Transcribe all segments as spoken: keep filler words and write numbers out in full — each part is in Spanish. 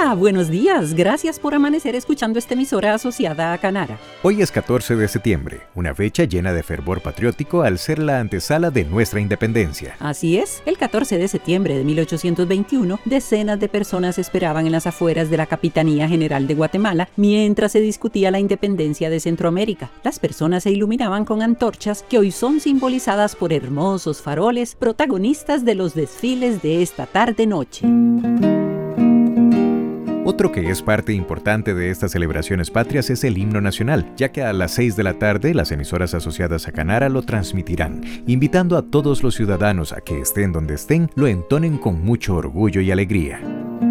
Hola, buenos días. Gracias por amanecer escuchando esta emisora asociada a Canara. Hoy es catorce de septiembre, una fecha llena de fervor patriótico al ser la antesala de nuestra independencia. Así es, el catorce de septiembre de mil ochocientos veintiuno, decenas de personas esperaban en las afueras de la Capitanía General de Guatemala mientras se discutía la independencia de Centroamérica. Las personas se iluminaban con antorchas que hoy son simbolizadas por hermosos faroles, protagonistas de los desfiles de esta tarde-noche. Otro que es parte importante de estas celebraciones patrias es el himno nacional, ya que a las seis de la tarde las emisoras asociadas a Canara lo transmitirán, invitando a todos los ciudadanos a que estén donde estén, lo entonen con mucho orgullo y alegría.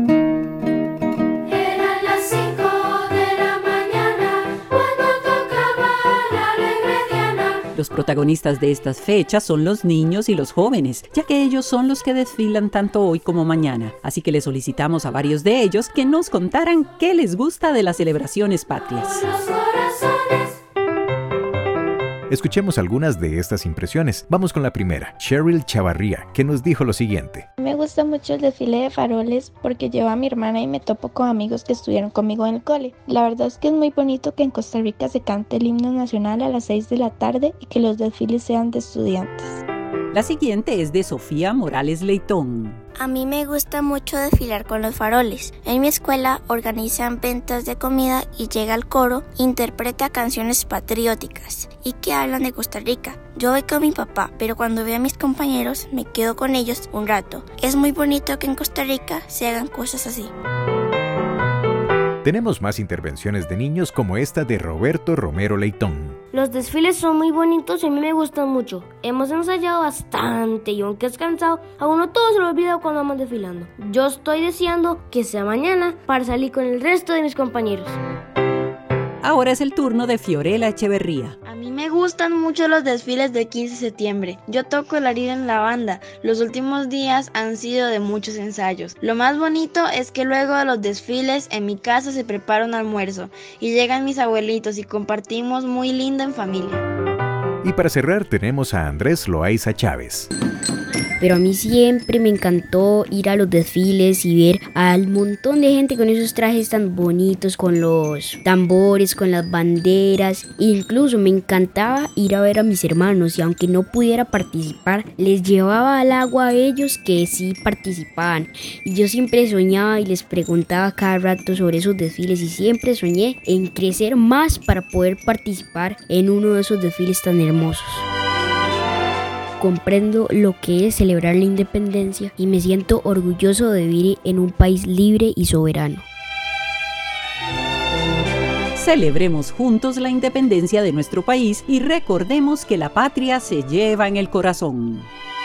Los protagonistas de estas fechas son los niños y los jóvenes, ya que ellos son los que desfilan tanto hoy como mañana. Así que le solicitamos a varios de ellos que nos contaran qué les gusta de las celebraciones patrias. Escuchemos algunas de estas impresiones. Vamos con la primera, Cheryl Chavarría, que nos dijo lo siguiente. Me gusta mucho el desfile de faroles porque llevo a mi hermana y me topo con amigos que estuvieron conmigo en el cole. La verdad es que es muy bonito que en Costa Rica se cante el himno nacional a las seis de la tarde y que los desfiles sean de estudiantes. La siguiente es de Sofía Morales Leitón. A mí me gusta mucho desfilar con los faroles. En mi escuela organizan ventas de comida y llega el coro, interpreta canciones patrióticas y que hablan de Costa Rica. Yo voy con mi papá, pero cuando veo a mis compañeros me quedo con ellos un rato. Es muy bonito que en Costa Rica se hagan cosas así. Tenemos más intervenciones de niños como esta de Roberto Romero Leitón. Los desfiles son muy bonitos y a mí me gustan mucho. Hemos ensayado bastante y aunque es cansado, a uno todo se lo olvida cuando vamos desfilando. Yo estoy deseando que sea mañana para salir con el resto de mis compañeros. Ahora es el turno de Fiorella Echeverría. A mí me gustan mucho los desfiles del quince de septiembre. Yo toco el arilo en la banda. Los últimos días han sido de muchos ensayos. Lo más bonito es que luego de los desfiles en mi casa se prepara un almuerzo y llegan mis abuelitos y compartimos muy lindo en familia. Y para cerrar tenemos a Andrés Loaiza Chávez. Pero a mí siempre me encantó ir a los desfiles y ver al montón de gente con esos trajes tan bonitos, con los tambores, con las banderas. Incluso me encantaba ir a ver a mis hermanos y aunque no pudiera participar, les llevaba al agua a ellos que sí participaban. Y yo siempre soñaba y les preguntaba cada rato sobre esos desfiles y siempre soñé en crecer más para poder participar en uno de esos desfiles tan hermosos. Comprendo lo que es celebrar la independencia y me siento orgulloso de vivir en un país libre y soberano. Celebremos juntos la independencia de nuestro país y recordemos que la patria se lleva en el corazón.